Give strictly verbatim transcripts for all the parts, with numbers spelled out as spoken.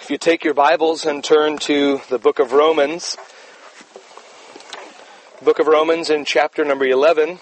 If you take your Bibles and turn to the book of Romans, book of Romans in chapter number eleven.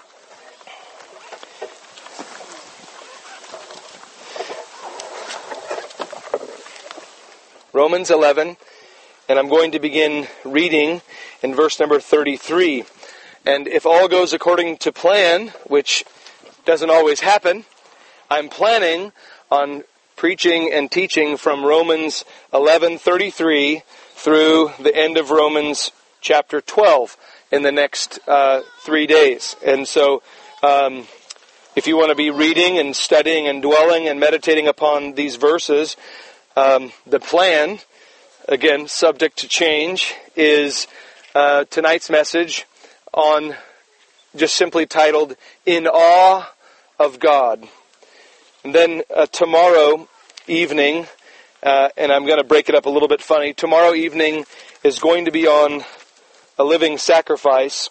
Romans eleven, and I'm going to begin reading in verse number thirty-three. And if all goes according to plan, which doesn't always happen, I'm planning on preaching and teaching from Romans eleven thirty-three through the end of Romans chapter twelve in the next uh, three days. And so, um, if you want to be reading and studying and dwelling and meditating upon these verses, um, the plan, again, subject to change, is uh, tonight's message on just simply titled, In Awe of God. And then uh, tomorrow evening, uh, and I'm going to break it up a little bit funny, tomorrow evening is going to be on a living sacrifice,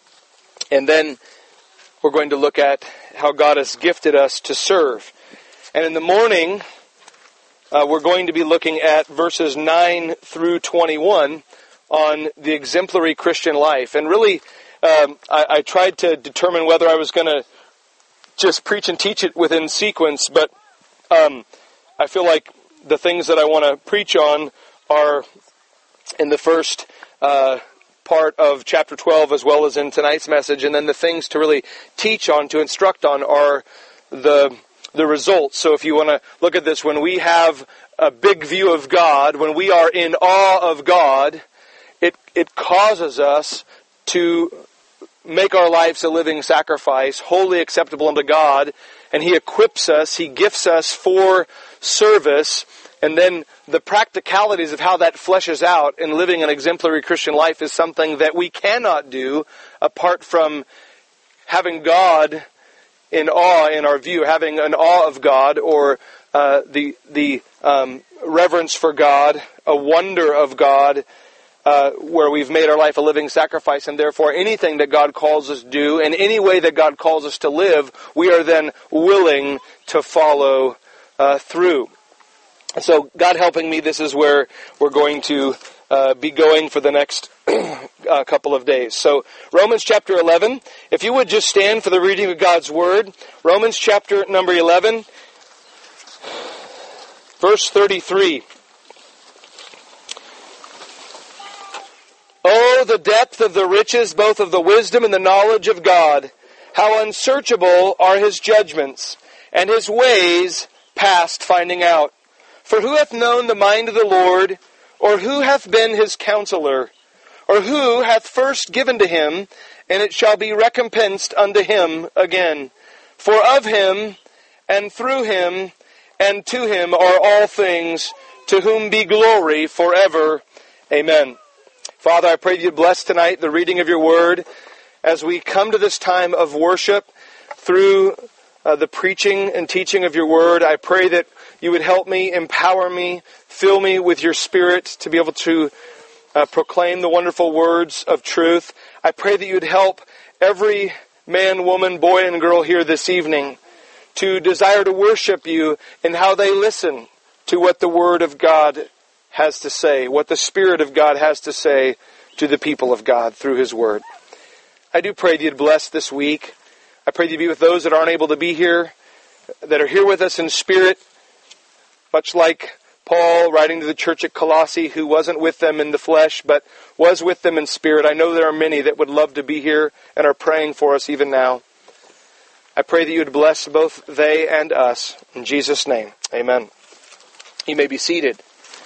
and then we're going to look at how God has gifted us to serve. And in the morning, uh, we're going to be looking at verses nine through twenty-one on the exemplary Christian life. And really, um, I, I tried to determine whether I was going to just preach and teach it within sequence, but um, I feel like the things that I want to preach on are in the first uh, part of chapter twelve as well as in tonight's message, and then the things to really teach on, to instruct on, are the the results. So if you want to look at this, when we have a big view of God, when we are in awe of God, it it causes us to make our lives a living sacrifice, wholly acceptable unto God, and He equips us, He gifts us for service, and then the practicalities of how that fleshes out in living an exemplary Christian life is something that we cannot do apart from having God in awe in our view, having an awe of God, or uh, the the um, reverence for God, a wonder of God, Uh, where we've made our life a living sacrifice, and therefore anything that God calls us to do, and any way that God calls us to live, we are then willing to follow uh, through. So, God helping me, this is where we're going to uh, be going for the next uh, couple of days. So, Romans chapter eleven, if you would just stand for the reading of God's Word. Romans chapter number eleven, verse thirty-three. Oh, the depth of the riches, both of the wisdom and the knowledge of God! How unsearchable are His judgments, and His ways past finding out. For who hath known the mind of the Lord, or who hath been His counselor? Or who hath first given to Him, and it shall be recompensed unto Him again? For of Him, and through Him, and to Him are all things, to whom be glory forever. Amen. Father, I pray that you bless tonight the reading of your word as we come to this time of worship through uh, the preaching and teaching of your word. I pray that you would help me, empower me, fill me with your Spirit to be able to uh, proclaim the wonderful words of truth. I pray that you would help every man, woman, boy, and girl here this evening to desire to worship you in how they listen to what the word of God has to say, what the Spirit of God has to say to the people of God through His Word. I do pray that you'd bless this week. I pray that you'd be with those that aren't able to be here, that are here with us in spirit, much like Paul writing to the church at Colossae, who wasn't with them in the flesh, but was with them in spirit. I know there are many that would love to be here and are praying for us even now. I pray that you would bless both they and us. In Jesus' name, amen. You may be seated.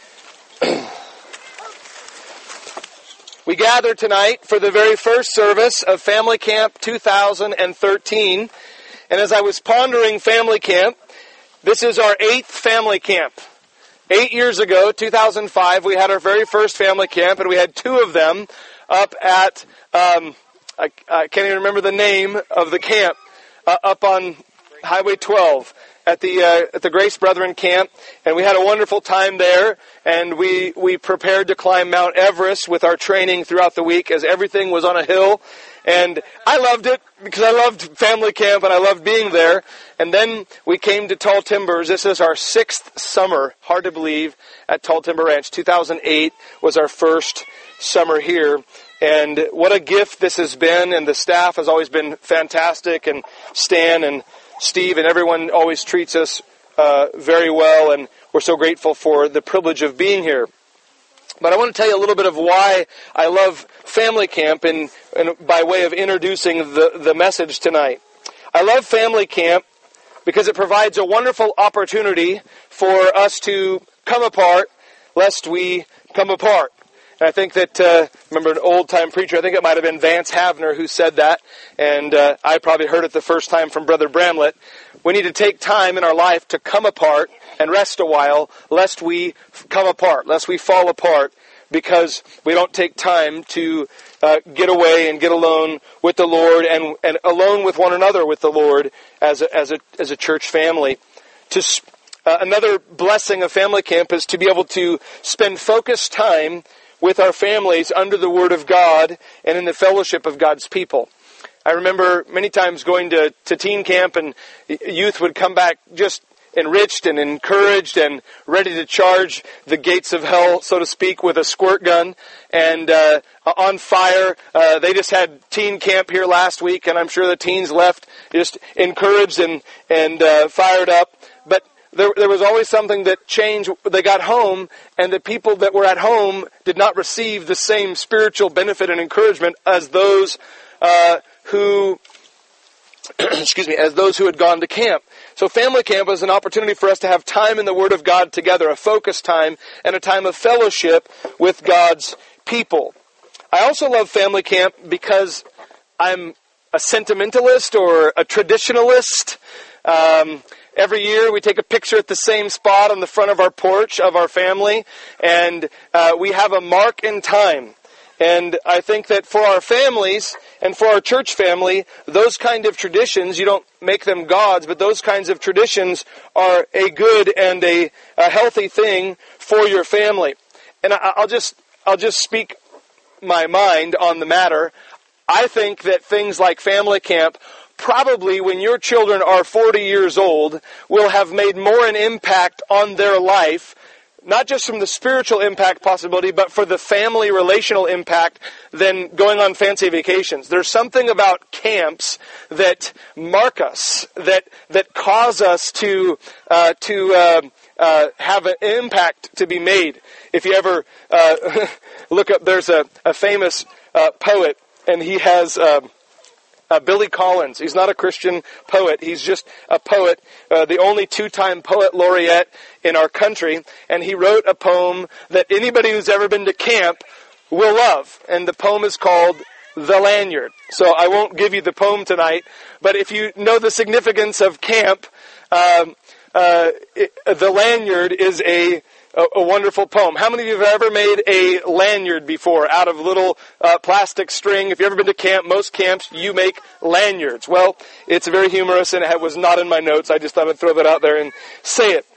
We gather tonight for the very first service of Family Camp two thousand thirteen. And as I was pondering Family Camp, this is our eighth Family Camp. Eight years ago, two thousand five, we had our very first Family Camp, and we had two of them up at, um, I, I can't even remember the name of the camp, uh, up on Highway twelve. At the uh, at the Grace Brethren camp, and we had a wonderful time there, and we we prepared to climb Mount Everest with our training throughout the week as everything was on a hill, And I loved it because I loved family camp and I loved being there. And then we came to Tall Timbers. This is our sixth summer, hard to believe, at Tall Timber Ranch. two thousand eight was our first summer here. And what a gift this has been. And the staff has always been fantastic. And Stan and Steve and everyone always treats us uh, very well. And we're so grateful for the privilege of being here. But I want to tell you a little bit of why I love family camp and, and by way of introducing the, the message tonight. I love family camp because it provides a wonderful opportunity for us to come apart lest we come apart. And I think that, uh, remember an old-time preacher, I think it might have been Vance Havner who said that, and uh, I probably heard it the first time from Brother Bramlett. We need to take time in our life to come apart and rest a while, lest we come apart, lest we fall apart, because we don't take time to uh, get away and get alone with the Lord and, and alone with one another with the Lord as a, as a, as a church family. To uh, another blessing of family camp is to be able to spend focused time with our families under the Word of God and in the fellowship of God's people. I remember many times going to, to teen camp and youth would come back just enriched and encouraged and ready to charge the gates of hell, so to speak, with a squirt gun and uh, on fire. Uh, they just had teen camp here last week, and I'm sure the teens left just encouraged and, and uh, fired up. But there, there was always something that changed. They got home, and the people that were at home did not receive the same spiritual benefit and encouragement as those uh, who... excuse me, as those who had gone to camp. So family camp is an opportunity for us to have time in the Word of God together, a focused time, and a time of fellowship with God's people. I also love family camp because I'm a sentimentalist or a traditionalist. Um, every year we take a picture at the same spot on the front of our porch of our family, and uh, we have a mark in time. And I think that for our families and for our church family, those kind of traditions, you don't make them gods, but those kinds of traditions are a good and a, a healthy thing for your family. And I, I'll just I'll just speak my mind on the matter. I think that things like family camp, probably when your children are forty years old, will have made more an impact on their life, not just from the spiritual impact possibility, but for the family relational impact than going on fancy vacations. There's something about camps that mark us, that that cause us to uh, to uh, uh, have an impact to be made. If you ever uh, look up, there's a, a famous uh, poet, and he has... Uh, Uh, Billy Collins. He's not a Christian poet. He's just a poet, uh, the only two-time poet laureate in our country. And he wrote a poem that anybody who's ever been to camp will love. And the poem is called The Lanyard. So I won't give you the poem tonight, but if you know the significance of camp, um, uh, it, The Lanyard is a A, a wonderful poem. How many of you have ever made a lanyard before out of little uh, plastic string? If you've ever been to camp, most camps, you make lanyards. Well, it's very humorous, and it was not in my notes. I just thought I'd throw that out there and say it.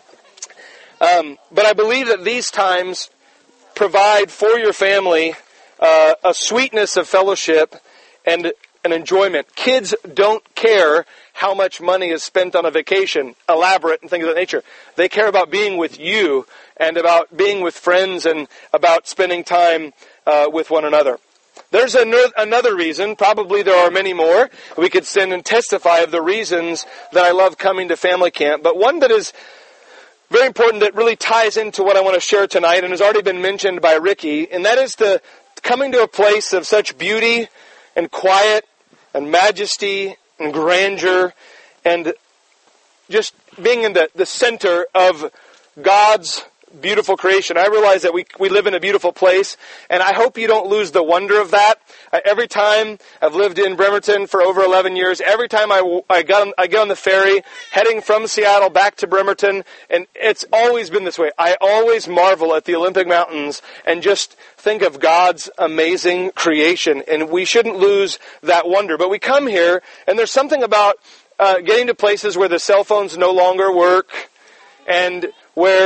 Um, but I believe that these times provide for your family uh, a sweetness of fellowship and an enjoyment. Kids don't care how much money is spent on a vacation, elaborate and things of that nature. They care about being with you and about being with friends and about spending time uh, with one another. There's an- another reason, probably there are many more. We could stand and testify of the reasons that I love coming to family camp, but one that is very important that really ties into what I want to share tonight and has already been mentioned by Ricky, and that is the coming to a place of such beauty and quiet and majesty and grandeur and just being in the, the center of God's beautiful creation. I realize that we we live in a beautiful place, and I hope you don't lose the wonder of that. Uh, every time I've lived in Bremerton for over eleven years, every time I, I, got on, I get on the ferry heading from Seattle back to Bremerton, and it's always been this way. I always marvel at the Olympic Mountains and just think of God's amazing creation, and we shouldn't lose that wonder. But we come here, and there's something about uh, getting to places where the cell phones no longer work, and where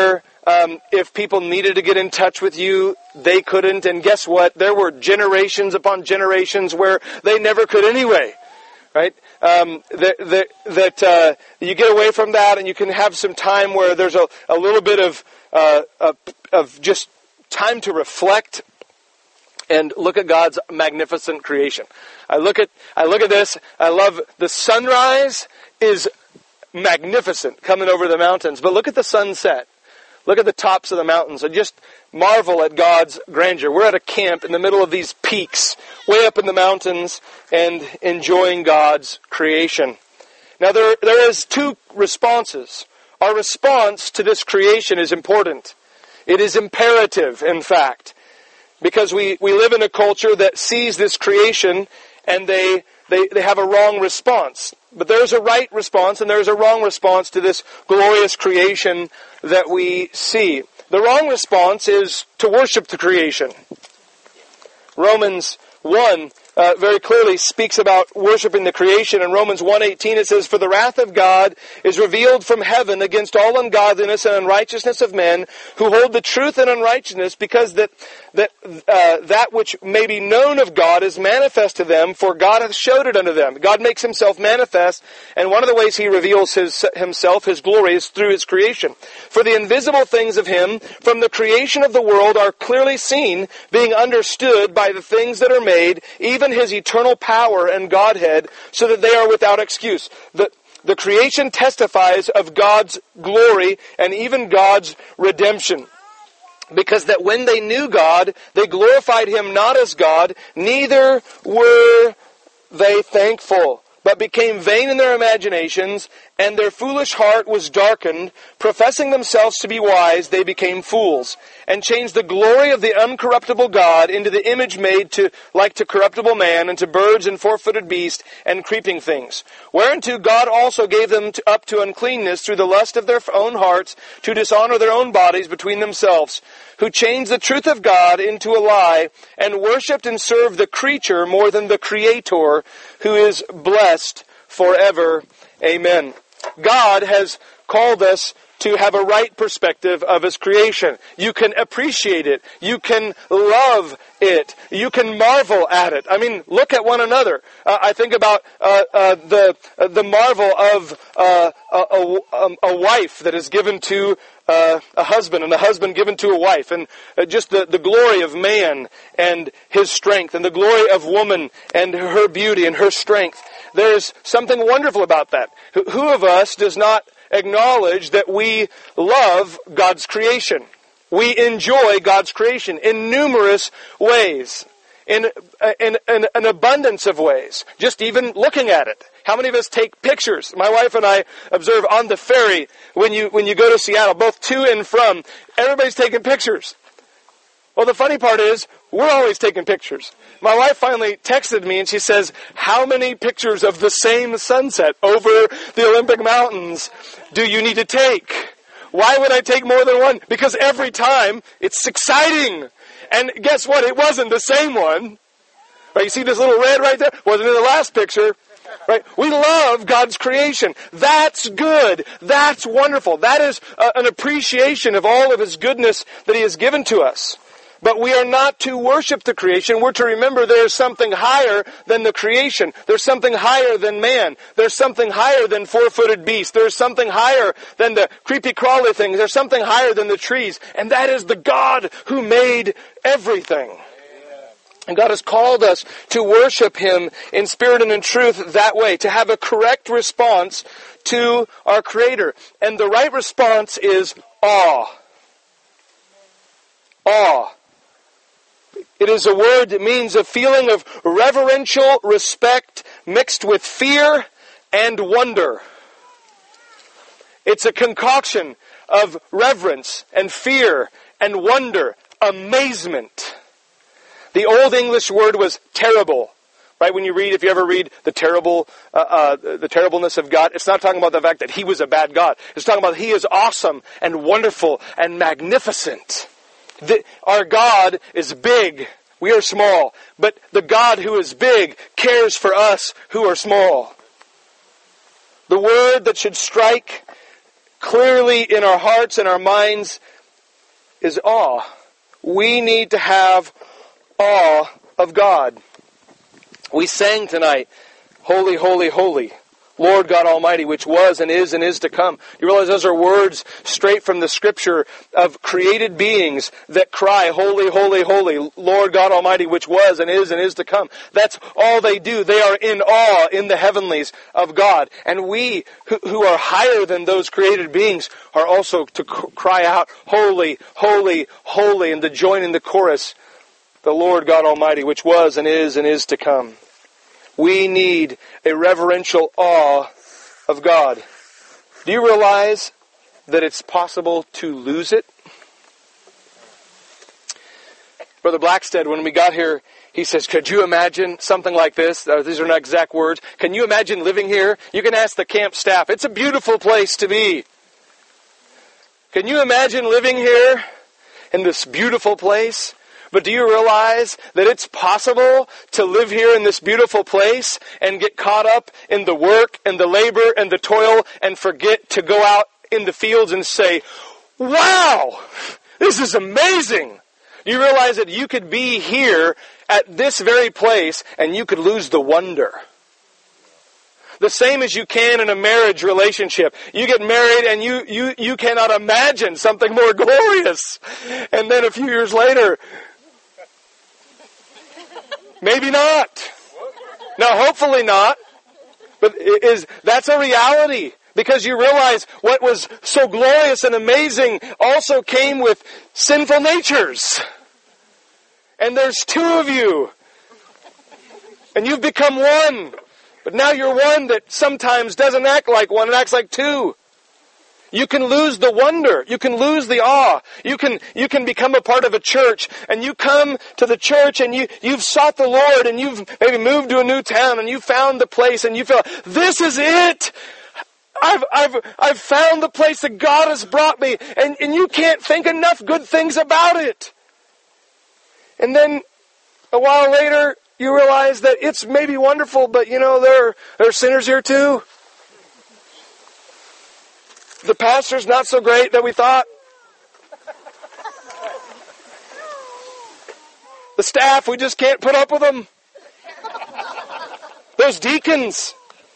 Um, if people needed to get in touch with you, they couldn't. And guess what? There were generations upon generations where they never could anyway. Right? Um, that that, that uh, you get away from that, and you can have some time where there's a, a little bit of, uh, of of just time to reflect and look at God's magnificent creation. I look at I look at this. I love the sunrise is magnificent coming over the mountains, but look at the sunset. Look at the tops of the mountains and just marvel at God's grandeur. We're at a camp in the middle of these peaks, way up in the mountains, and enjoying God's creation. Now there, there is two responses. Our response to this creation is important. It is imperative, in fact, because we, we live in a culture that sees this creation and they, they, they have a wrong response. But there's a right response and there's a wrong response to this glorious creation that we see. The wrong response is to worship the creation. Romans one uh, very clearly speaks about worshiping the creation. In Romans one eighteen it says, "For the wrath of God is revealed from heaven against all ungodliness and unrighteousness of men who hold the truth in unrighteousness, because that that uh, that which may be known of God is manifest to them, for God hath showed it unto them." God makes himself manifest, and one of the ways he reveals his, himself, his glory, is through his creation. "For the invisible things of him from the creation of the world are clearly seen, being understood by the things that are made, even his eternal power and Godhead, so that they are without excuse." The, the creation testifies of God's glory and even God's redemption. Because that when they knew God, they glorified him not as God, neither were they thankful, but became vain in their imaginations, and their foolish heart was darkened. Professing themselves to be wise, they became fools, and changed the glory of the uncorruptible God into the image made to like to corruptible man, and to birds and four-footed beasts and creeping things. Whereunto God also gave them to, up to uncleanness through the lust of their own hearts, to dishonor their own bodies between themselves, who changed the truth of God into a lie, and worshipped and served the creature more than the Creator, who is blessed forever. Amen. God has called us to have a right perspective of his creation. You can appreciate it. You can love it. You can marvel at it. I mean, look at one another. Uh, I think about uh, uh, the uh, the marvel of uh, a, a, a wife that is given to uh, a husband, and a husband given to a wife, and uh, just the, the glory of man and his strength, and the glory of woman and her beauty and her strength. There's something wonderful about that. Who, who of us does not acknowledge that we love God's creation? We enjoy God's creation in numerous ways, in, in, in an abundance of ways, just even looking at it. How many of us take pictures? My wife and I observe on the ferry, when you when you go to Seattle, both to and from, everybody's taking pictures. Well, the funny part is, we're always taking pictures. My wife finally texted me and she says, "How many pictures of the same sunset over the Olympic Mountains do you need to take? Why would I take more than one? Because every time it's exciting." And guess what? It wasn't the same one. Right? You see this little red right there? Wasn't in the last picture. Right? We love God's creation. That's good. That's wonderful. That is uh, an appreciation of all of his goodness that he has given to us. But we are not to worship the creation. We're to remember there's something higher than the creation. There's something higher than man. There's something higher than four-footed beasts. There's something higher than the creepy crawly things. There's something higher than the trees. And that is the God who made everything. And God has called us to worship him in spirit and in truth that way, to have a correct response to our Creator. And the right response is awe. Awe. It is a word that means a feeling of reverential respect mixed with fear and wonder. It's a concoction of reverence and fear and wonder, amazement. The Old English word was terrible. Right? When you read, if you ever read the terrible, uh, uh, the terribleness of God, it's not talking about the fact that he was a bad God. It's talking about he is awesome and wonderful and magnificent. The, our God is big. We are small. But the God who is big cares for us who are small. The word that should strike clearly in our hearts and our minds is awe. We need to have awe of God. We sang tonight, Holy, Holy, Holy, Lord God Almighty, which was and is and is to come. You realize those are words straight from the Scripture of created beings that cry, Holy, Holy, Holy, Lord God Almighty, which was and is and is to come. That's all they do. They are in awe in the heavenlies of God. And we, who, who are higher than those created beings, are also to cry out, Holy, Holy, Holy, and to join in the chorus, the Lord God Almighty, which was and is and is to come. We need a reverential awe of God. Do you realize that it's possible to lose it? Brother Blackstead, when we got here, he says, could you imagine something like this? Uh, these are not exact words. Can you imagine living here? You can ask the camp staff. It's a beautiful place to be. Can you imagine living here in this beautiful place? But do you realize that it's possible to live here in this beautiful place and get caught up in the work and the labor and the toil and forget to go out in the fields and say, wow, this is amazing. Do you realize that you could be here at this very place and you could lose the wonder? The same as you can in a marriage relationship. You get married and you, you, you cannot imagine something more glorious. And then a few years later, maybe not. No, hopefully not. But is that's a reality. Because you realize what was so glorious and amazing also came with sinful natures. And there's two of you. And you've become one. But now you're one that sometimes doesn't act like one, it acts like two. You can lose the wonder. You can lose the awe. You can, you can become a part of a church, and you come to the church and you, you've sought the Lord, and you've maybe moved to a new town and you found the place and you feel, this is it! I've, I've, I've found the place that God has brought me, and, and you can't think enough good things about it. And then a while later, you realize that it's maybe wonderful, but you know, there are, there are sinners here too. The pastor's not so great that we thought. The staff, we just can't put up with them. Those deacons.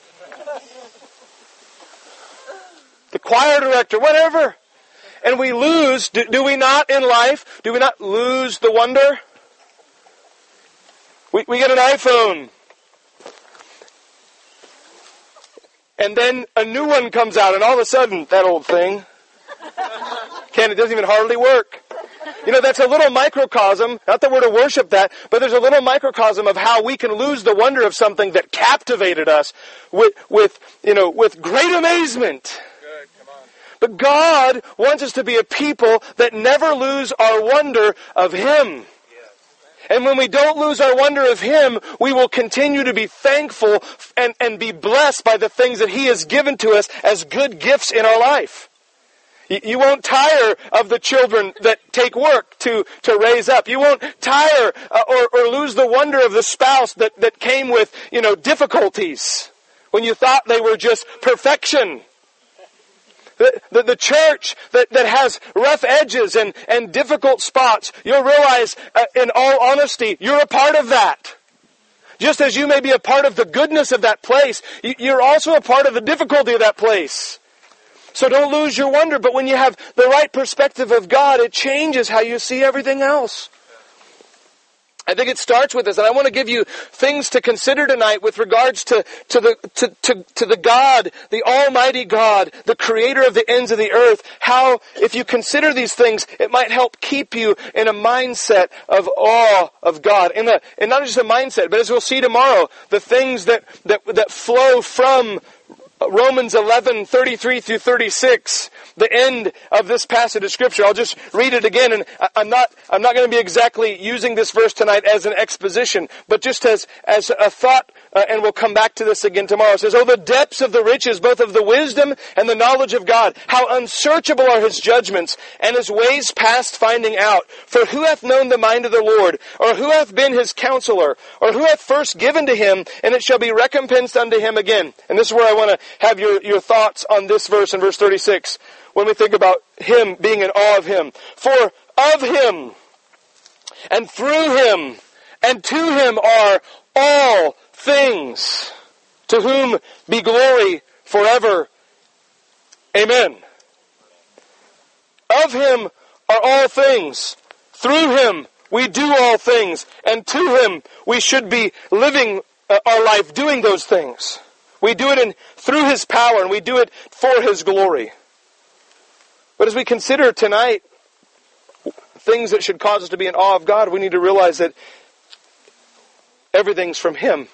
The choir director, whatever. And we lose, do, do we not in life, do we not lose the wonder? We, we get an iPhone. And then a new one comes out, and all of a sudden, that old thing, can it doesn't even hardly work. You know, that's a little microcosm, not that we're to worship that, but there's a little microcosm of how we can lose the wonder of something that captivated us with, with you know, with great amazement. Good, come on. But God wants us to be a people that never lose our wonder of Him. And when we don't lose our wonder of Him, we will continue to be thankful and, and be blessed by the things that He has given to us as good gifts in our life. You, you won't tire of the children that take work to, to raise up. You won't tire uh, or, or lose the wonder of the spouse that, that came with, you know, difficulties when you thought they were just perfection. The, the, the church that, that has rough edges and, and difficult spots, you'll realize, uh, in all honesty, you're a part of that. Just as you may be a part of the goodness of that place, you, you're also a part of the difficulty of that place. So don't lose your wonder, but when you have the right perspective of God, it changes how you see everything else. I think it starts with this, and I want to give you things to consider tonight with regards to, to the to, to, to the God, the Almighty God, the Creator of the ends of the earth. How, if you consider these things, it might help keep you in a mindset of awe of God. In a, and not just a mindset, but as we'll see tomorrow, the things that, that, that flow from Romans eleven, thirty-three through thirty-six, the end of this passage of Scripture. I'll just read it again, and I'm not I'm not going to be exactly using this verse tonight as an exposition, but just as, as a thought, uh, and we'll come back to this again tomorrow. It says, "Oh, the depths of the riches, both of the wisdom and the knowledge of God! How unsearchable are His judgments, and His ways past finding out! For who hath known the mind of the Lord? Or who hath been His counselor? Or who hath first given to Him, and it shall be recompensed unto Him again?" And this is where I want to have your, your thoughts on this verse in verse thirty-six. When we think about Him, being in awe of Him. "For of Him, and through Him, and to Him are all things, to whom be glory forever. Amen. Of Him are all things. Through Him we do all things. And to Him we should be living uh, our life doing those things. We do it in, through His power, and we do it for His glory. But as we consider tonight things that should cause us to be in awe of God, we need to realize that everything's from Him.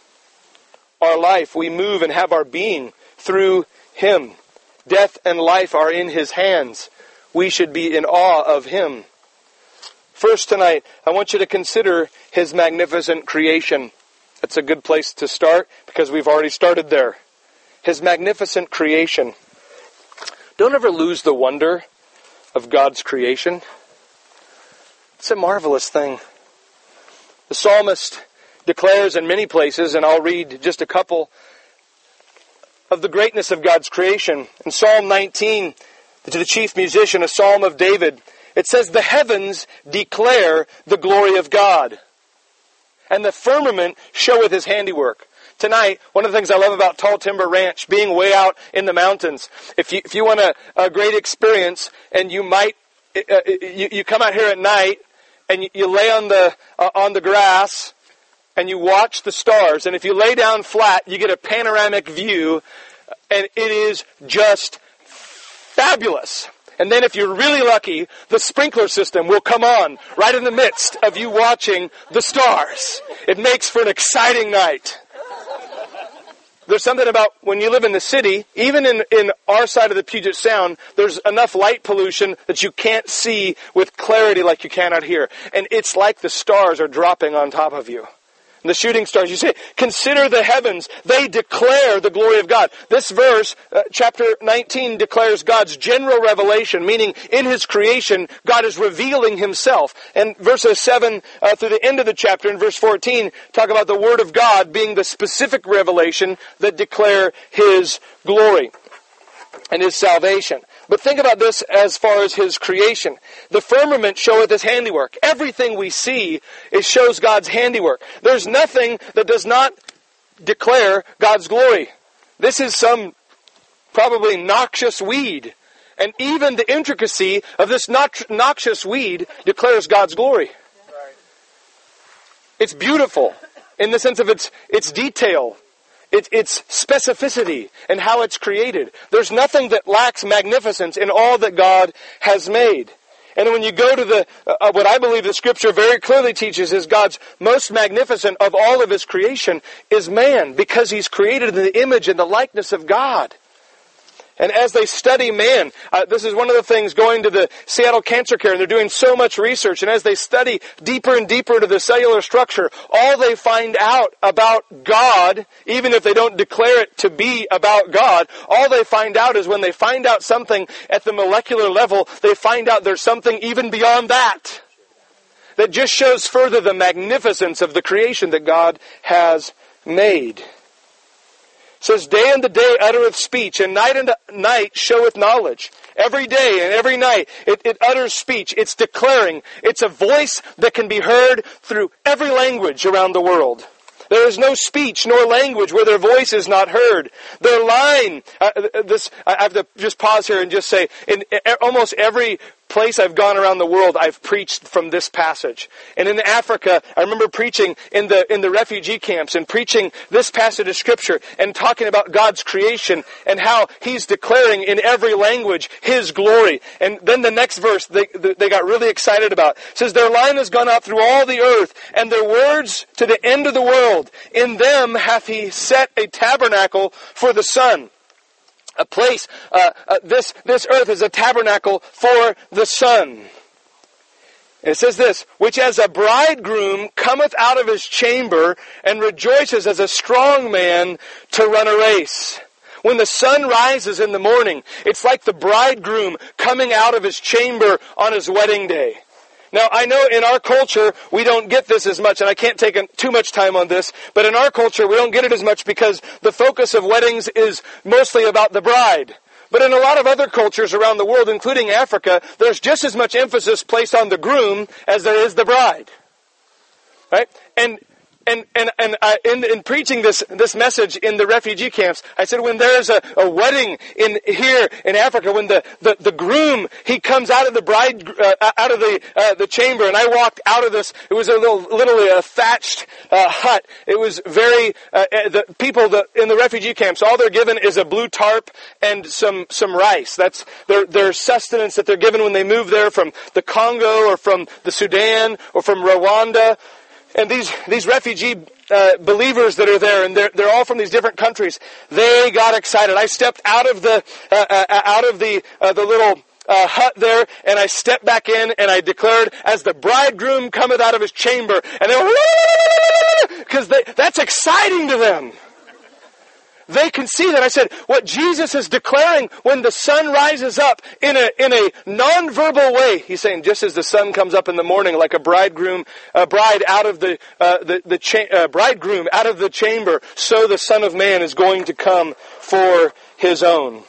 Our life, we move and have our being through Him. Death and life are in His hands. We should be in awe of Him. First tonight, I want you to consider His magnificent creation. That's a good place to start because we've already started there. His magnificent creation. Don't ever lose the wonder of God's creation. It's a marvelous thing. The psalmist declares in many places, and I'll read just a couple, of the greatness of God's creation. In Psalm nineteen, to the chief musician, a psalm of David, it says, "The heavens declare the glory of God, and the firmament showeth His handiwork." Tonight, one of the things I love about Tall Timber Ranch, being way out in the mountains, if you if you want a, a great experience, and you might, uh, you, you come out here at night, and you, you lay on the uh, on the grass, and you watch the stars, and if you lay down flat, you get a panoramic view, and it is just fabulous. And then if you're really lucky, the sprinkler system will come on right in the midst of you watching the stars. It makes for an exciting night. There's something about when you live in the city, even in, in our side of the Puget Sound, there's enough light pollution that you can't see with clarity like you can out here. And it's like the stars are dropping on top of you. And the shooting stars, you say, consider the heavens. They declare the glory of God. This verse, uh, chapter nineteen, declares God's general revelation, meaning in His creation, God is revealing Himself. And verses seven uh, through the end of the chapter, in verse fourteen, talk about the Word of God being the specific revelation that declare His glory and His salvation. But think about this as far as His creation. The firmament showeth His handiwork. Everything we see, it shows God's handiwork. There's nothing that does not declare God's glory. This is some probably noxious weed. And even the intricacy of this noxious weed declares God's glory. It's beautiful in the sense of its, its detail. It, its specificity and how it's created. There's nothing that lacks magnificence in all that God has made. And when you go to the uh, what I believe the Scripture very clearly teaches is God's most magnificent of all of His creation is man, because He's created in the image and the likeness of God. And as they study man, uh, this is one of the things going to the Seattle Cancer Care, and they're doing so much research, and as they study deeper and deeper into the cellular structure, all they find out about God, even if they don't declare it to be about God, all they find out is when they find out something at the molecular level, they find out there's something even beyond that, that just shows further the magnificence of the creation that God has made. It says, day unto day uttereth speech, and night unto night showeth knowledge. Every day and every night it, it utters speech. It's declaring. It's a voice that can be heard through every language around the world. There is no speech nor language where their voice is not heard. Their line, uh, this, I have to just pause here and just say, in almost every place I've gone around the world, I've preached from this passage. And in Africa, I remember preaching in the in the refugee camps and preaching this passage of Scripture and talking about God's creation and how He's declaring in every language His glory. And then the next verse they, they got really excited about. It says, their line has gone out through all the earth, and their words to the end of the world. In them hath He set a tabernacle for the sun. A place, uh, uh, this, this earth is a tabernacle for the sun. And it says this, which as a bridegroom cometh out of his chamber and rejoices as a strong man to run a race. When the sun rises in the morning, it's like the bridegroom coming out of his chamber on his wedding day. Now, I know in our culture, we don't get this as much, and I can't take too much time on this, but in our culture, we don't get it as much because the focus of weddings is mostly about the bride. But in a lot of other cultures around the world, including Africa, there's just as much emphasis placed on the groom as there is the bride. Right? And And and and uh, in, in preaching this this message in the refugee camps, I said when there's a, a wedding in here in Africa, when the, the, the groom he comes out of the bride uh, out of the uh, the chamber, and I walked out of this. It was a little literally a thatched uh, hut. It was very uh, the people the, in the refugee camps. All they're given is a blue tarp and some some rice. That's their their sustenance that they're given when they move there from the Congo or from the Sudan or from Rwanda. And these these refugee uh, believers that are there, and they're they're all from these different countries. They got excited. I stepped out of the uh, uh, out of the uh, the little uh, hut there, and I stepped back in, and I declared, "As the bridegroom cometh out of his chamber," and they were because that's exciting to them. They can see that. I said, what Jesus is declaring when the sun rises up in a in a non-verbal way. He's saying, just as the sun comes up in the morning, like a bridegroom, a bride out of the uh, the the cha- uh, bridegroom out of the chamber, so the Son of Man is going to come for His own,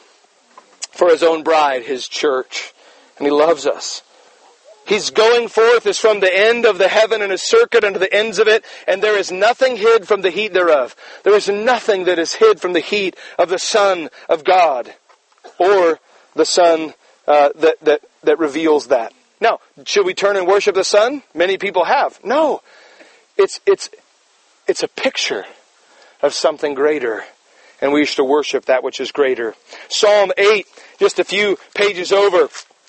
for His own bride, His church, and He loves us. He's going forth as from the end of the heaven and a circuit unto the ends of it, and there is nothing hid from the heat thereof. There is nothing that is hid from the heat of the Son of God, or the Son uh, that, that, that reveals that. Now, should we turn and worship the Son? Many people have. No. It's, it's, it's a picture of something greater, and we should worship that which is greater. Psalm eight, just a few pages over.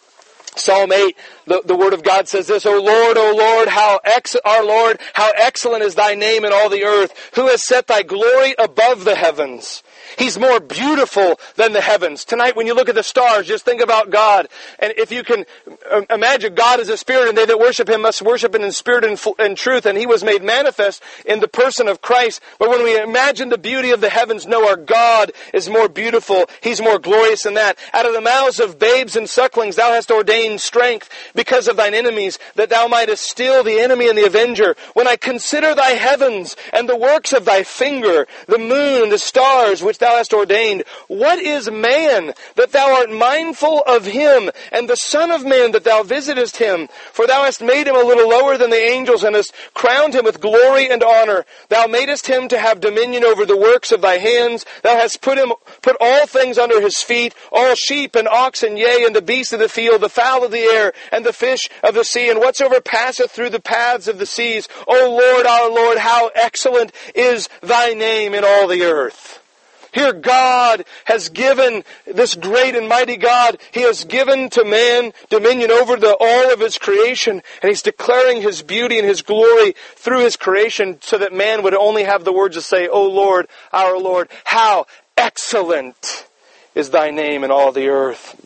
Psalm eight, the, the Word of God says this, O Lord, O Lord, how ex- our Lord, how excellent is Thy name in all the earth, who has set Thy glory above the heavens. He's more beautiful than the heavens. Tonight, when you look at the stars, just think about God. And if you can imagine, God is a spirit, and they that worship Him must worship Him in spirit and, and truth. And He was made manifest in the person of Christ. But when we imagine the beauty of the heavens, know our God is more beautiful. He's more glorious than that. Out of the mouths of babes and sucklings, Thou hast ordained strength because of Thine enemies, that Thou mightest still the enemy and the avenger. When I consider Thy heavens and the works of Thy finger, the moon and the stars which Thou hast ordained, what is man that Thou art mindful of him, and the Son of Man that Thou visitest him? For Thou hast made him a little lower than the angels, and hast crowned him with glory and honor. Thou madest him to have dominion over the works of Thy hands. Thou hast put him put all things under his feet, all sheep and oxen, yea, and the beasts of the field, the fowl of the air, and the fish of the sea, and whatsoever passeth through the paths of the seas. O Lord, our Lord, how excellent is Thy name in all the earth. Here God has given, this great and mighty God, He has given to man dominion over the, all of His creation, and He's declaring His beauty and His glory through His creation so that man would only have the words to say, O Lord, our Lord, how excellent is Thy name in all the earth.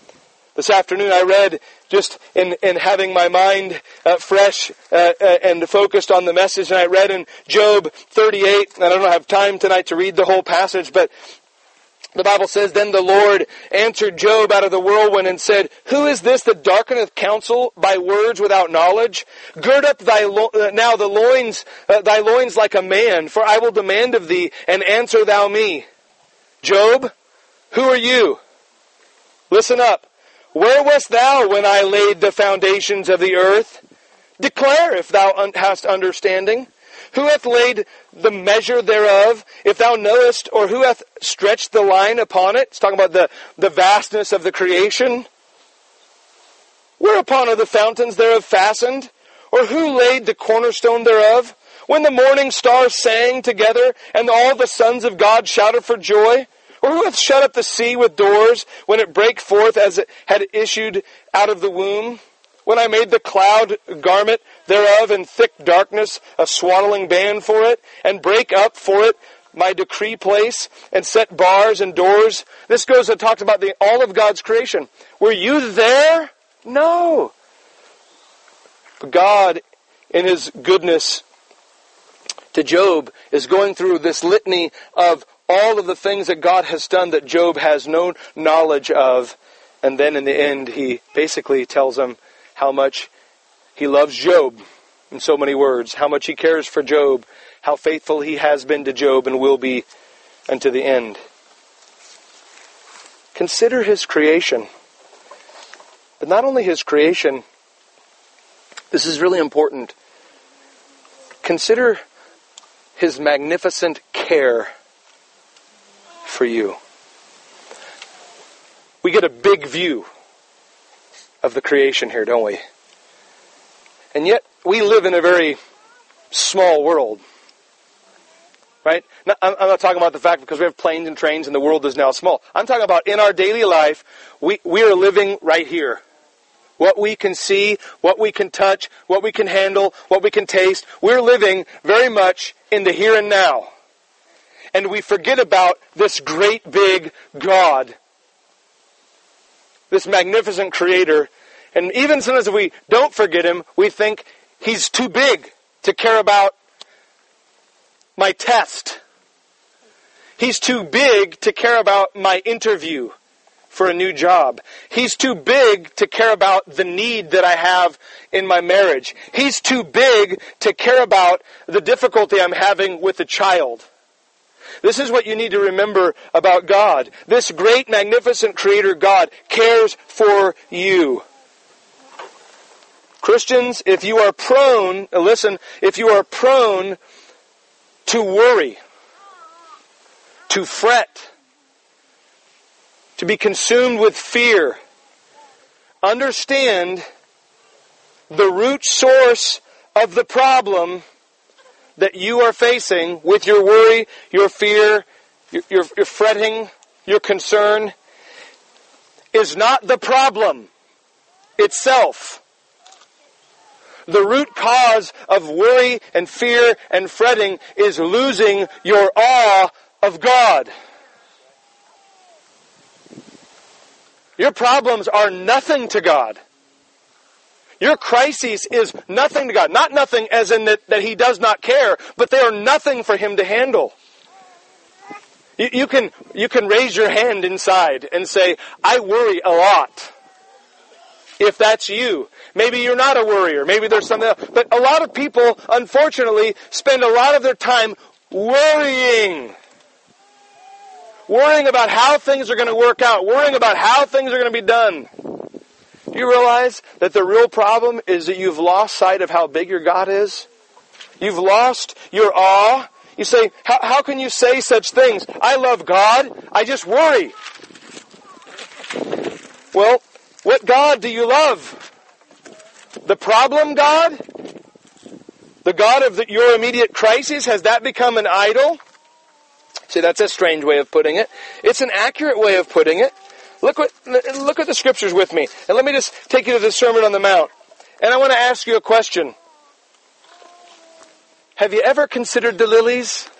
This afternoon I read, just in, in having my mind uh, fresh uh, uh, and focused on the message, and I read in Job thirty-eight, and I don't have time tonight to read the whole passage, but the Bible says, Then the Lord answered Job out of the whirlwind and said, Who is this that darkeneth counsel by words without knowledge? Gird up thy lo- uh, now the loins, uh, thy loins like a man, for I will demand of thee, and answer thou me. Job, who are you? Listen up. Where wast thou when I laid the foundations of the earth? Declare if thou un- hast understanding. Who hath laid the measure thereof, if thou knowest, or who hath stretched the line upon it? It's talking about the, the vastness of the creation. Whereupon are the fountains thereof fastened? Or who laid the cornerstone thereof? When the morning stars sang together, and all the sons of God shouted for joy? Or who hath shut up the sea with doors, when it brake forth as it had issued out of the womb? When I made the cloud garment thereof in thick darkness, a swaddling band for it, and brake up for it my decree place, and set bars and doors. This goes and talks about the all of God's creation. Were you there? No. But God, in His goodness to Job, is going through this litany of all of the things that God has done that Job has no knowledge of. And then in the end, he basically tells him how much he loves Job in so many words, how much he cares for Job, how faithful he has been to Job and will be unto the end. Consider His creation. But not only His creation, this is really important. Consider His magnificent care for you. We get a big view of the creation here, don't we? And yet, we live in a very small world. Right? Now, I'm not talking about the fact because we have planes and trains and the world is now small. I'm talking about in our daily life, we, we are living right here. What we can see, what we can touch, what we can handle, what we can taste. We're living very much in the here and now. And we forget about this great big God. This magnificent Creator. And even sometimes if we don't forget Him, we think He's too big to care about my test. He's too big to care about my interview for a new job. He's too big to care about the need that I have in my marriage. He's too big to care about the difficulty I'm having with a child. This is what you need to remember about God. This great, magnificent Creator God cares for you. Christians, if you are prone, listen, if you are prone to worry, to fret, to be consumed with fear, understand the root source of the problem that you are facing with your worry, your fear, your, your, your fretting, your concern, is not the problem itself. The root cause of worry and fear and fretting is losing your awe of God. Your problems are nothing to God. Your crisis is nothing to God. Not nothing as in that, that He does not care, but they are nothing for Him to handle. You, you can, you can raise your hand inside and say, I worry a lot. If that's you. Maybe you're not a worrier. Maybe there's something else. But a lot of people, unfortunately, spend a lot of their time worrying. Worrying about how things are going to work out. Worrying about how things are going to be done. Do you realize that the real problem is that you've lost sight of how big your God is? You've lost your awe. You say, how, how can you say such things? I love God. I just worry. Well, what God do you love? The problem God? The God of the, your immediate crisis? Has that become an idol? See, that's a strange way of putting it. It's an accurate way of putting it. Look what look at the scriptures with me. And let me just take you to the Sermon on the Mount. And I want to ask you a question. Have you ever considered the lilies?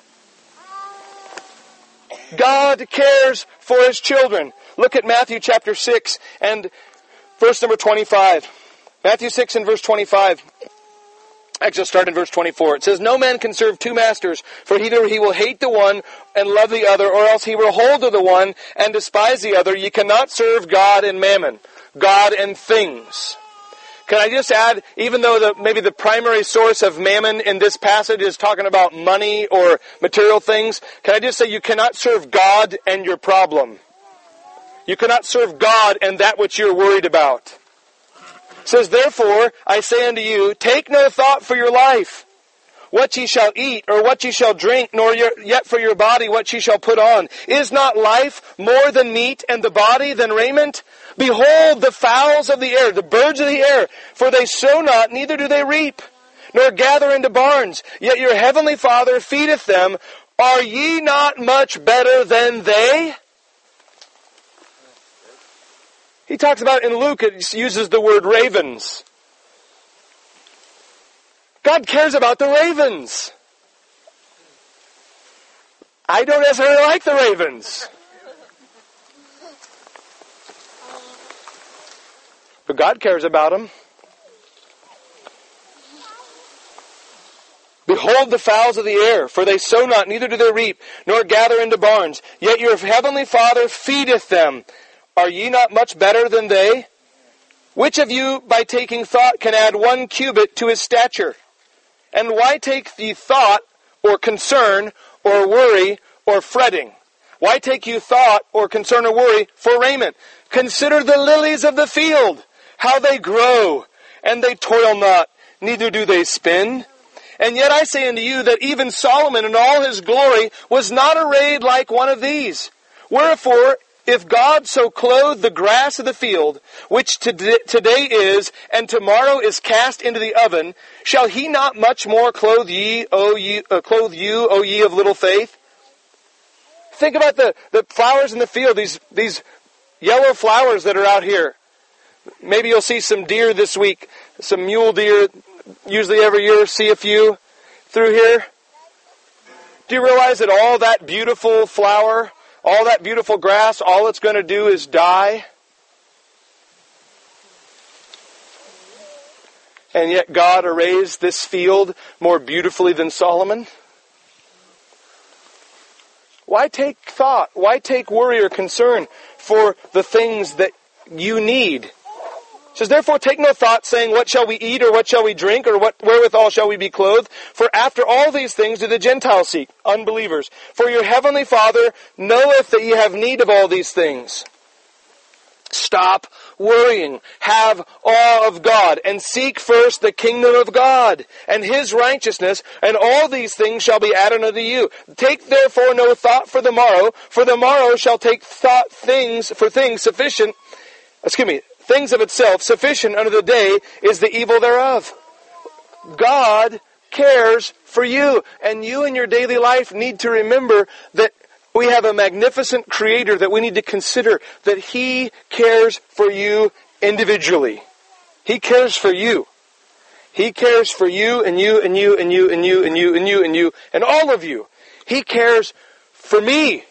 God cares for His children. Look at Matthew chapter six and verse number twenty-five. Matthew six and verse twenty-five. Actually, I'll start in verse twenty-four. It says, no man can serve two masters, for either he will hate the one and love the other, or else he will hold to the one and despise the other. You cannot serve God and mammon, God and things. Can I just add, even though the, maybe the primary source of mammon in this passage is talking about money or material things, can I just say you cannot serve God and your problem. You cannot serve God and that which you're worried about. It says, therefore, I say unto you, take no thought for your life, what ye shall eat, or what ye shall drink, nor your, yet for your body what ye shall put on. Is not life more than meat, and the body than raiment? Behold the fowls of the air, the birds of the air, for they sow not, neither do they reap, nor gather into barns, yet your heavenly Father feedeth them. Are ye not much better than they? He talks about, in Luke, it uses the word ravens. God cares about the ravens. I don't necessarily like the ravens. But God cares about them. Behold the fowls of the air, for they sow not, neither do they reap, nor gather into barns. Yet your heavenly Father feedeth them. Are ye not much better than they? Which of you, by taking thought, can add one cubit to his stature? And why take ye thought, or concern, or worry, or fretting? Why take you thought or concern or worry for raiment? Consider the lilies of the field, how they grow, and they toil not, neither do they spin. And yet I say unto you that even Solomon in all his glory was not arrayed like one of these. Wherefore, if God so clothe the grass of the field, which today is, and tomorrow is cast into the oven, shall he not much more clothe ye, O ye, uh, clothe you, O ye of little faith? Think about the, the flowers in the field, these, these yellow flowers that are out here. Maybe you'll see some deer this week, some mule deer, usually every year see a few through here. Do you realize that all that beautiful flower, all that beautiful grass, all it's going to do is die? And yet God arrays this field more beautifully than Solomon? Why take thought? Why take worry or concern for the things that you need? It says, therefore take no thought, saying, what shall we eat, or what shall we drink, or what wherewithal shall we be clothed? For after all these things do the Gentiles seek, unbelievers. For your heavenly Father knoweth that ye have need of all these things. Stop worrying. Have awe of God, and seek first the kingdom of God, and His righteousness, and all these things shall be added unto you. Take therefore no thought for the morrow, for the morrow shall take thought things for things sufficient, excuse me, things of itself, sufficient unto the day is the evil thereof. God cares for you, and you in your daily life need to remember that we have a magnificent Creator that we need to consider, that He cares for you individually. He cares for you. He cares for you and you and you and you and you and you and you and you and all of you. He cares for me.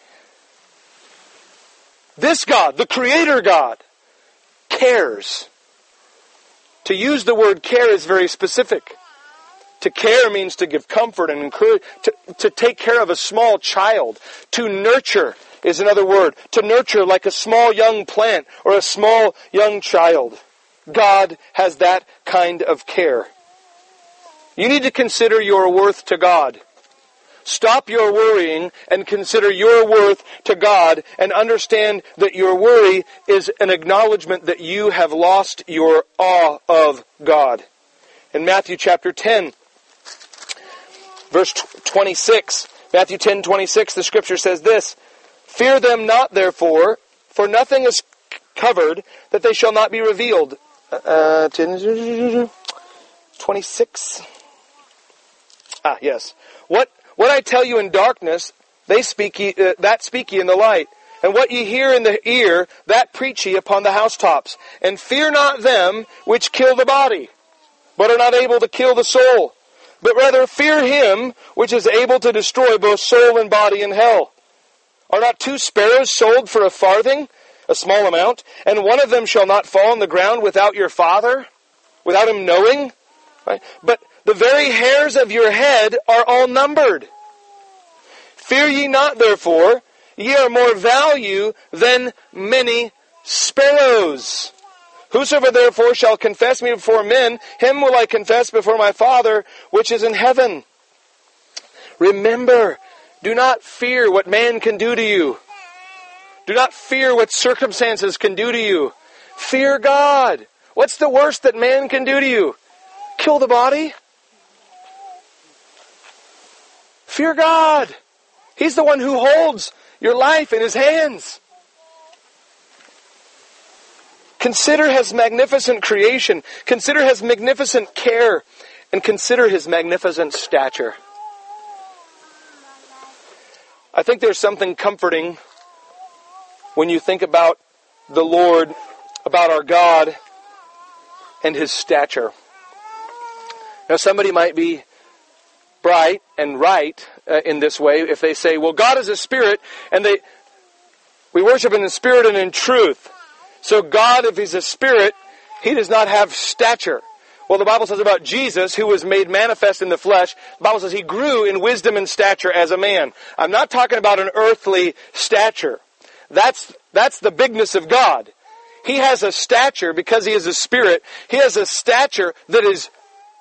This God, the Creator God, cares. To use the word care is very specific. To care means to give comfort and encourage, to, to take care of a small child. To nurture is another word. To nurture like a small young plant or a small young child. God has that kind of care. You need to consider your worth to God. Stop your worrying and consider your worth to God, and understand that your worry is an acknowledgement that you have lost your awe of God. In Matthew chapter ten, verse twenty-six, Matthew ten twenty-six, the scripture says this, fear them not therefore, for nothing is covered that they shall not be revealed. Uh, twenty-six. Ah, yes. What What I tell you in darkness, they speak ye, uh, that speak ye in the light. And what ye hear in the ear, that preach ye upon the housetops. And fear not them which kill the body, but are not able to kill the soul. But rather fear Him which is able to destroy both soul and body in hell. Are not two sparrows sold for a farthing, a small amount? And one of them shall not fall on the ground without your Father, without Him knowing? Right? But the very hairs of your head are all numbered. Fear ye not, therefore, ye are more value than many sparrows. Whosoever therefore shall confess me before men, him will I confess before my Father which is in heaven. Remember, do not fear what man can do to you. Do not fear what circumstances can do to you. Fear God. What's the worst that man can do to you? Kill the body? Fear God. He's the one who holds your life in His hands. Consider His magnificent creation. Consider His magnificent care. And consider His magnificent stature. I think there's something comforting when you think about the Lord, about our God, and His stature. Now somebody might be bright and right uh, in this way if they say, well, God is a spirit, and they we worship in the spirit and in truth. So God, if He's a spirit, He does not have stature. Well, the Bible says about Jesus, who was made manifest in the flesh, the Bible says He grew in wisdom and stature as a man. I'm not talking about an earthly stature. That's, that's the bigness of God. He has a stature because He is a spirit. He has a stature that is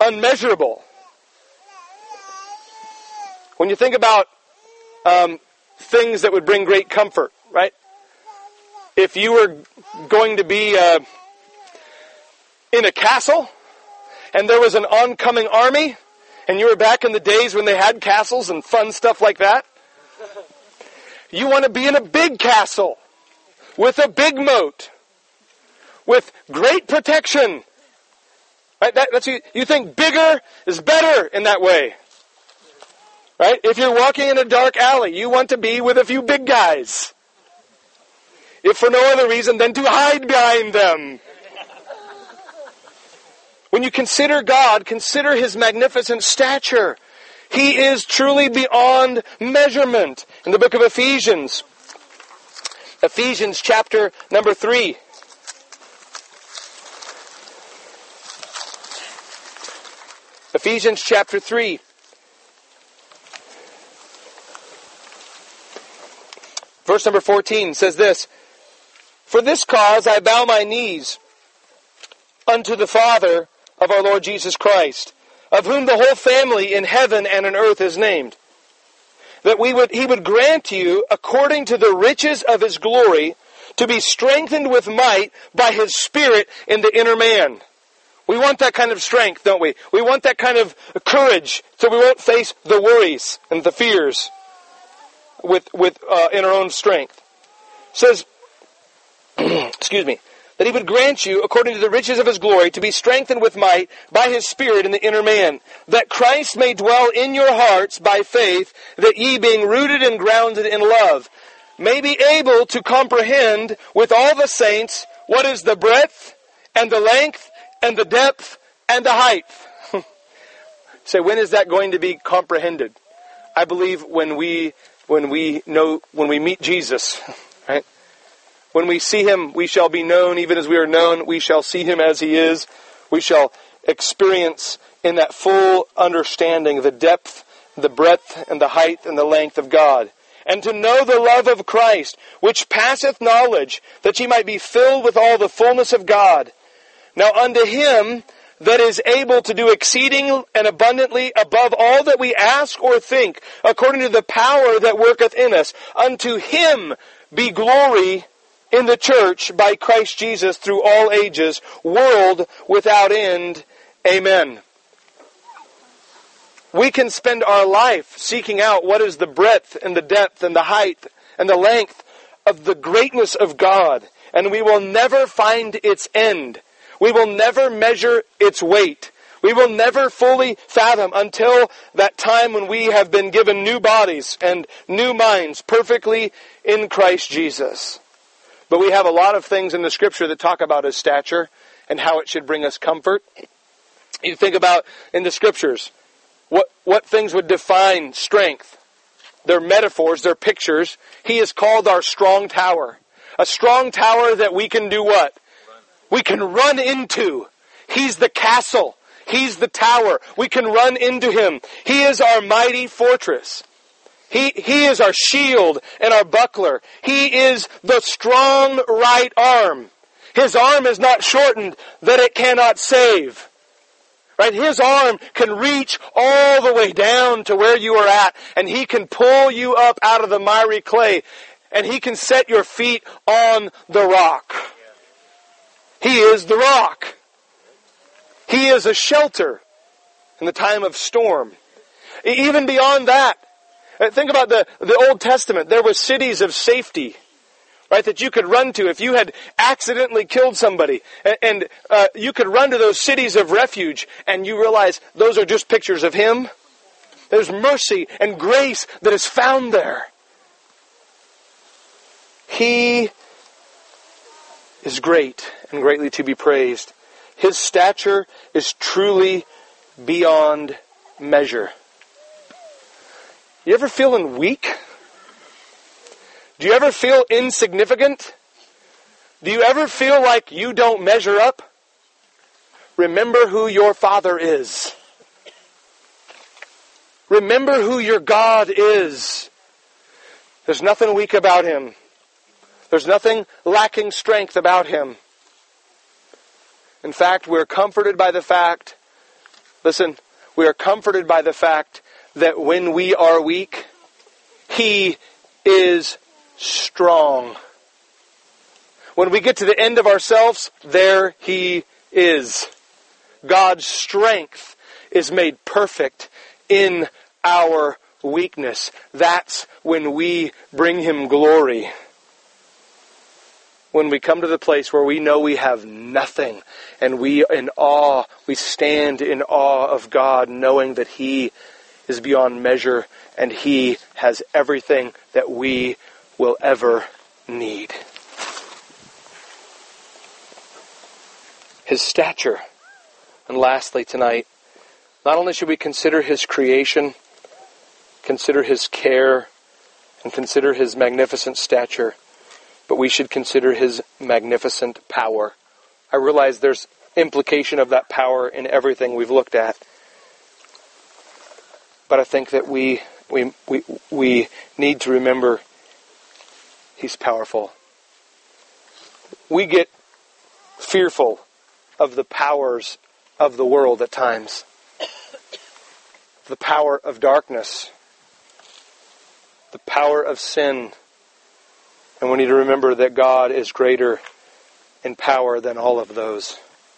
unmeasurable. When you think about um, things that would bring great comfort, right? If you were going to be uh, in a castle and there was an oncoming army and you were back in the days when they had castles and fun stuff like that, you want to be in a big castle with a big moat, with great protection. Right? That, that's you, you think bigger is better in that way. Right? If you're walking in a dark alley, you want to be with a few big guys. If for no other reason than to hide behind them. When you consider God, consider His magnificent stature. He is truly beyond measurement. In the book of Ephesians, Ephesians chapter number three. Ephesians chapter three. Verse number fourteen says this, "For this cause I bow my knees unto the Father of our Lord Jesus Christ, of whom the whole family in heaven and on earth is named, that we would He would grant you, according to the riches of His glory, to be strengthened with might by His Spirit in the inner man." We want that kind of strength, don't we? We want that kind of courage so we won't face the worries and the fears with with uh, in our own strength. It says, excuse me, that He would grant you, according to the riches of His glory, to be strengthened with might by His Spirit in the inner man, that Christ may dwell in your hearts by faith, that ye, being rooted and grounded in love, may be able to comprehend with all the saints what is the breadth and the length and the depth and the height. Say, when is that going to be comprehended? I believe when we when we know when we meet Jesus, right? When we see Him, we shall be known even as we are known. We shall see Him as He is. We shall experience in that full understanding the depth, the breadth, and the height, and the length of God. And to know the love of Christ, which passeth knowledge, that ye might be filled with all the fullness of God. Now unto Him that is able to do exceeding and abundantly above all that we ask or think, according to the power that worketh in us, unto Him be glory in the church by Christ Jesus through all ages, world without end. Amen. We can spend our life seeking out what is the breadth and the depth and the height and the length of the greatness of God, and we will never find its end. We will never measure its weight. We will never fully fathom until that time when we have been given new bodies and new minds perfectly in Christ Jesus. But we have a lot of things in the Scripture that talk about His stature and how it should bring us comfort. You think about in the Scriptures, what, what things would define strength? They're metaphors, they're pictures. He is called our strong tower. A strong tower that we can do what? We can run into. He's the castle. He's the tower. We can run into Him. He is our mighty fortress. He, he is our shield and our buckler. He is the strong right arm. His arm is not shortened that it cannot save. Right? His arm can reach all the way down to where you are at, and He can pull you up out of the miry clay, and He can set your feet on the rock. He is the rock. He is a shelter in the time of storm. Even beyond that, think about the, the Old Testament. There were cities of safety, right, that you could run to if you had accidentally killed somebody. And, and uh, you could run to those cities of refuge, and you realize those are just pictures of Him. There's mercy and grace that is found there. He is great and greatly to be praised. His stature is truly beyond measure. You ever feeling weak? Do you ever feel insignificant? Do you ever feel like you don't measure up? Remember who your Father is. Remember who your God is. There's nothing weak about Him. There's nothing lacking strength about Him. In fact, we're comforted by the fact, listen, we are comforted by the fact that when we are weak, He is strong. When we get to the end of ourselves, there He is. God's strength is made perfect in our weakness. That's when we bring Him glory. When we come to the place where we know we have nothing, and we in awe, we stand in awe of God, knowing that He is beyond measure and He has everything that we will ever need. His stature. And lastly tonight, not only should we consider His creation, consider His care, and consider His magnificent stature, but we should consider His magnificent power. I realize there's implication of that power in everything we've looked at. But I think that we we we we need to remember He's powerful. We get fearful of the powers of the world at times. The power of darkness. The power of sin. And we need to remember that God is greater in power than all of those.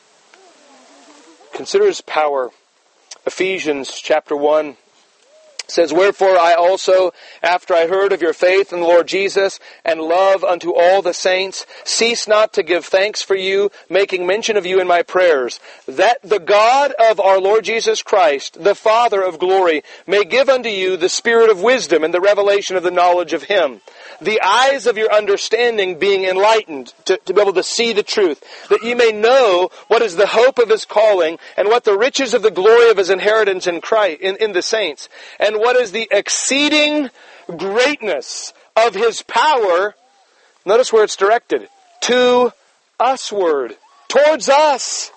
Consider His power. Ephesians chapter one says, "Wherefore I also, after I heard of your faith in the Lord Jesus, and love unto all the saints, cease not to give thanks for you, making mention of you in my prayers, that the God of our Lord Jesus Christ, the Father of glory, may give unto you the spirit of wisdom and the revelation of the knowledge of Him, the eyes of your understanding being enlightened, to, to be able to see the truth, that ye may know what is the hope of His calling, and what the riches of the glory of His inheritance in Christ, in, in the saints, and what is the exceeding greatness of His power," notice where it's directed, "to usward," towards us,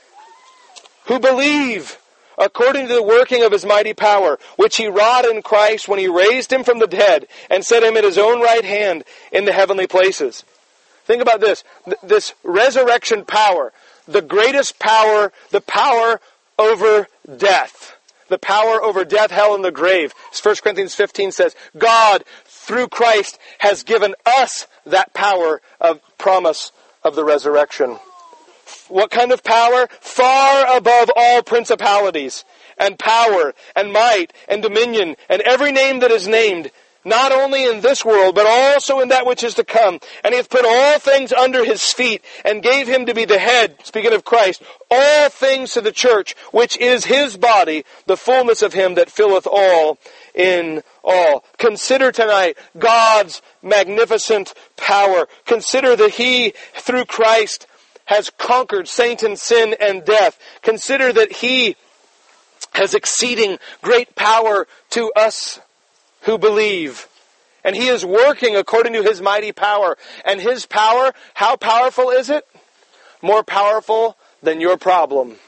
"who believe, according to the working of His mighty power, which He wrought in Christ when He raised Him from the dead, and set Him at His own right hand in the heavenly places." Think about this. This resurrection power, the greatest power, the power over death. The power over death, hell, and the grave. As First Corinthians fifteen says, God, through Christ, has given us that power of promise of the resurrection. What kind of power? Far above all principalities, and power, and might, and dominion, and every name that is named, not only in this world, but also in that which is to come. And He hath put all things under His feet, and gave Him to be the head, speaking of Christ, all things to the church, which is His body, the fullness of Him that filleth all in all. Consider tonight God's magnificent power. Consider that He, through Christ, has conquered Satan, sin, and death. Consider that He has exceeding great power to us who believe. And He is working according to His mighty power. And His power, how powerful is it? More powerful than your problem.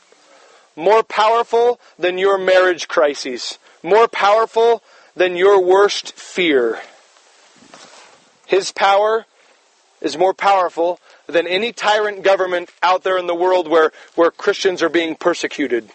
More powerful than your marriage crises. More powerful than your worst fear. His power is more powerful than any tyrant government out there in the world where, where Christians are being persecuted.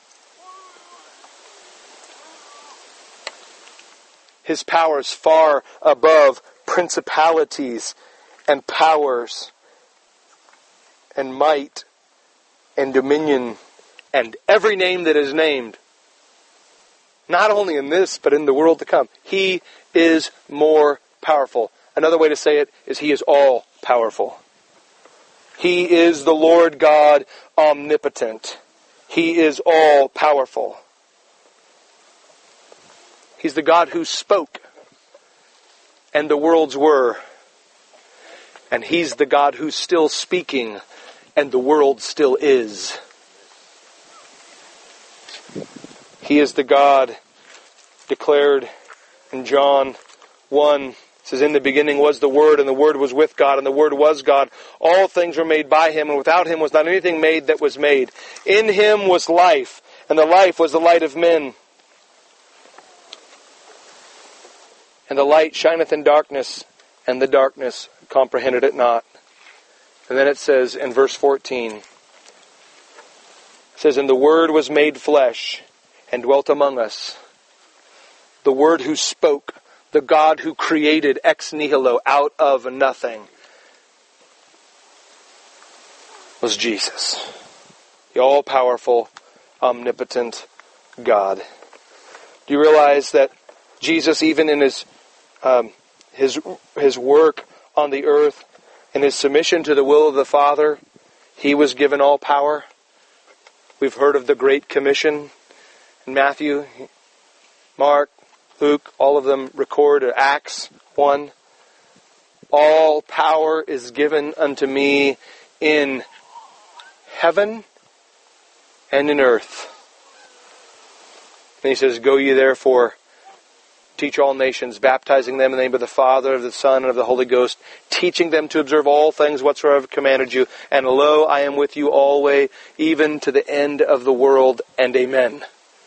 His power is far above principalities and powers and might and dominion and every name that is named. Not only in this, but in the world to come. He is more powerful. Another way to say it is He is all powerful. He is the Lord God omnipotent. He is all powerful. He's the God who spoke, and the worlds were. And He's the God who's still speaking, and the world still is. He is the God declared in John one. It says, "In the beginning was the Word, and the Word was with God, and the Word was God. All things were made by Him, and without Him was not anything made that was made. In Him was life, and the life was the light of men. And the light shineth in darkness, and the darkness comprehended it not." And then it says in verse fourteen, it says, "And the Word was made flesh, and dwelt among us." The Word who spoke, the God who created ex nihilo, out of nothing, was Jesus. The all-powerful, omnipotent God. Do you realize that Jesus, even in his um, his his work on the earth, in his submission to the will of the Father, he was given all power? We've heard of the Great Commission in Matthew, Mark, Luke, all of them record, or Acts one. All power is given unto me in heaven and in earth. And he says, go ye therefore, teach all nations, baptizing them in the name of the Father, of the Son, and of the Holy Ghost, teaching them to observe all things whatsoever I have commanded you. And lo, I am with you always, even to the end of the world. And amen.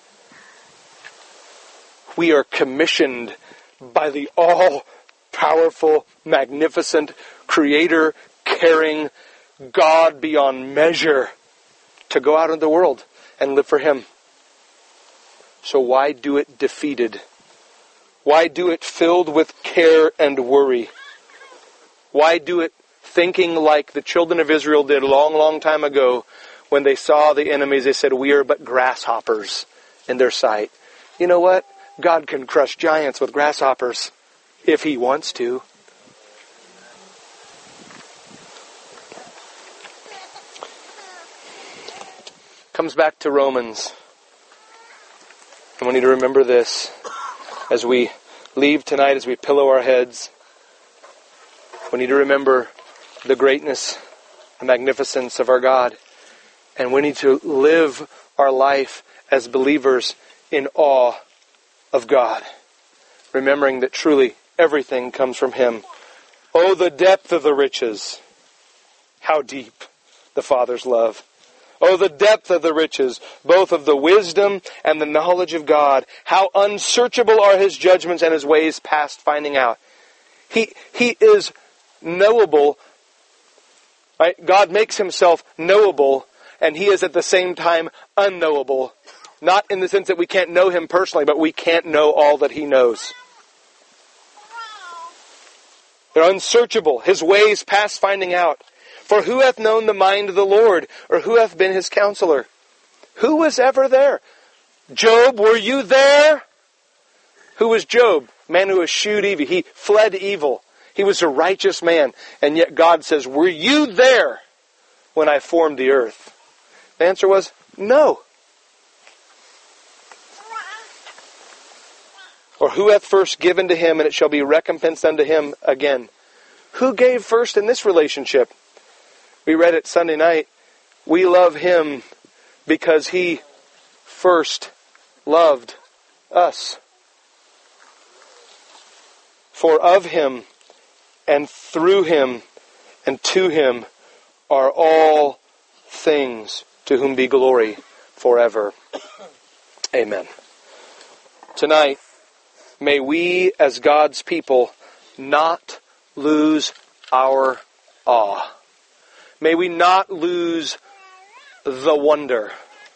We are commissioned by the all-powerful, magnificent, creator, caring God beyond measure to go out into the world and live for Him. So why do it defeated? Why do it filled with care and worry? Why do it thinking like the children of Israel did a long, long time ago when they saw the enemies? They said, we are but grasshoppers in their sight. You know what? God can crush giants with grasshoppers if He wants to. Comes back to Romans. And we need to remember this as we leave tonight, as we pillow our heads. We need to remember the greatness, the magnificence of our God. And we need to live our life as believers in awe of God, remembering that truly everything comes from Him. Oh, the depth of the riches! How deep the Father's love! Oh, the depth of the riches, both of the wisdom and the knowledge of God! How unsearchable are His judgments and His ways past finding out! He He is knowable. Right? God makes Himself knowable, and He is at the same time unknowable. Not in the sense that we can't know Him personally, but we can't know all that He knows. They're unsearchable. His ways past finding out. For who hath known the mind of the Lord? Or who hath been His counselor? Who was ever there? Job, were you there? Who was Job? Man who eschewed evil. He fled evil. He was a righteous man. And yet God says, were you there when I formed the earth? The answer was, no. Or who hath first given to him, and it shall be recompensed unto him again? Who gave first in this relationship? We read it Sunday night. We love Him because He first loved us. For of Him, and through Him, and to Him are all things, to whom be glory forever. Amen. Tonight, may we, as God's people, not lose our awe. May we not lose the wonder.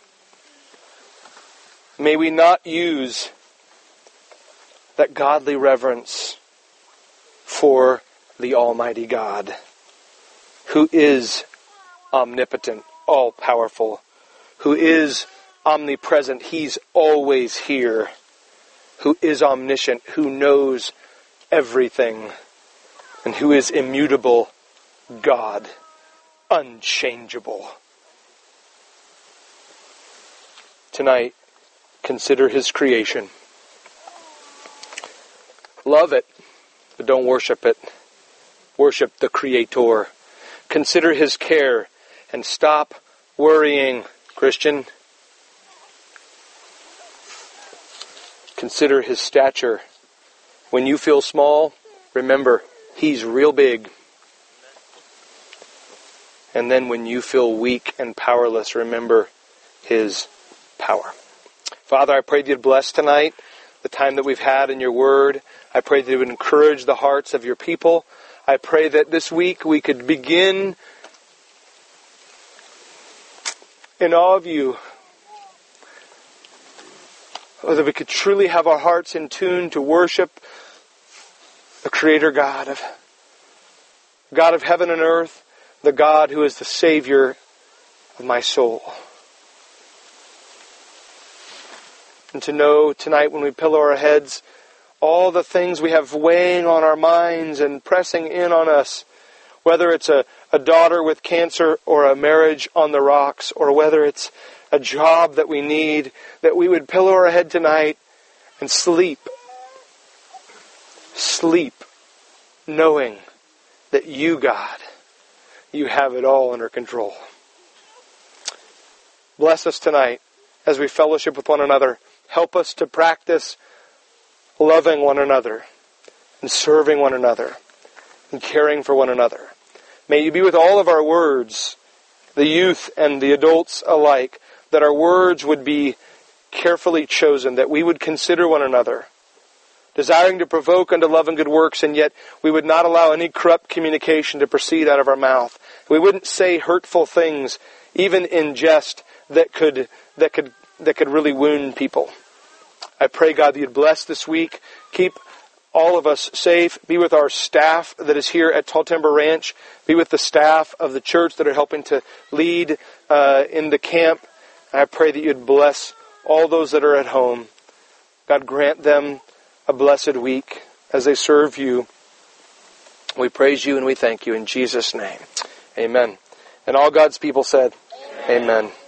May we not use that godly reverence for the Almighty God, who is omnipotent, all-powerful, who is omnipresent. He's always here. Who is omniscient, who knows everything, and who is immutable God, unchangeable. Tonight, consider His creation. Love it, but don't worship it. Worship the Creator. Consider His care, and stop worrying, Christian. Consider His stature. When you feel small, remember, He's real big. And then when you feel weak and powerless, remember His power. Father, I pray that You'd bless tonight the time that we've had in Your Word. I pray that it would encourage the hearts of Your people. I pray that this week we could begin in awe of You. Oh, that we could truly have our hearts in tune to worship the Creator God of God of heaven and earth, the God who is the Savior of my soul. And to know tonight when we pillow our heads, all the things we have weighing on our minds and pressing in on us, whether it's a, a daughter with cancer or a marriage on the rocks, or whether it's a job that we need, that we would pillow our head tonight and sleep. Sleep, knowing that you, God, you have it all under control. Bless us tonight as we fellowship with one another. Help us to practice loving one another and serving one another and caring for one another. May you be with all of our words, the youth and the adults alike, that our words would be carefully chosen, that we would consider one another, desiring to provoke unto love and good works, and yet we would not allow any corrupt communication to proceed out of our mouth. We wouldn't say hurtful things, even in jest, that could that could that could really wound people. I pray, God, that you'd bless this week. Keep all of us safe. Be with our staff that is here at Tall Timber Ranch. Be with the staff of the church that are helping to lead uh, in the camp. I pray that you'd bless all those that are at home. God, grant them a blessed week as they serve you. We praise you and we thank you in Jesus' name. Amen. And all God's people said, Amen. Amen.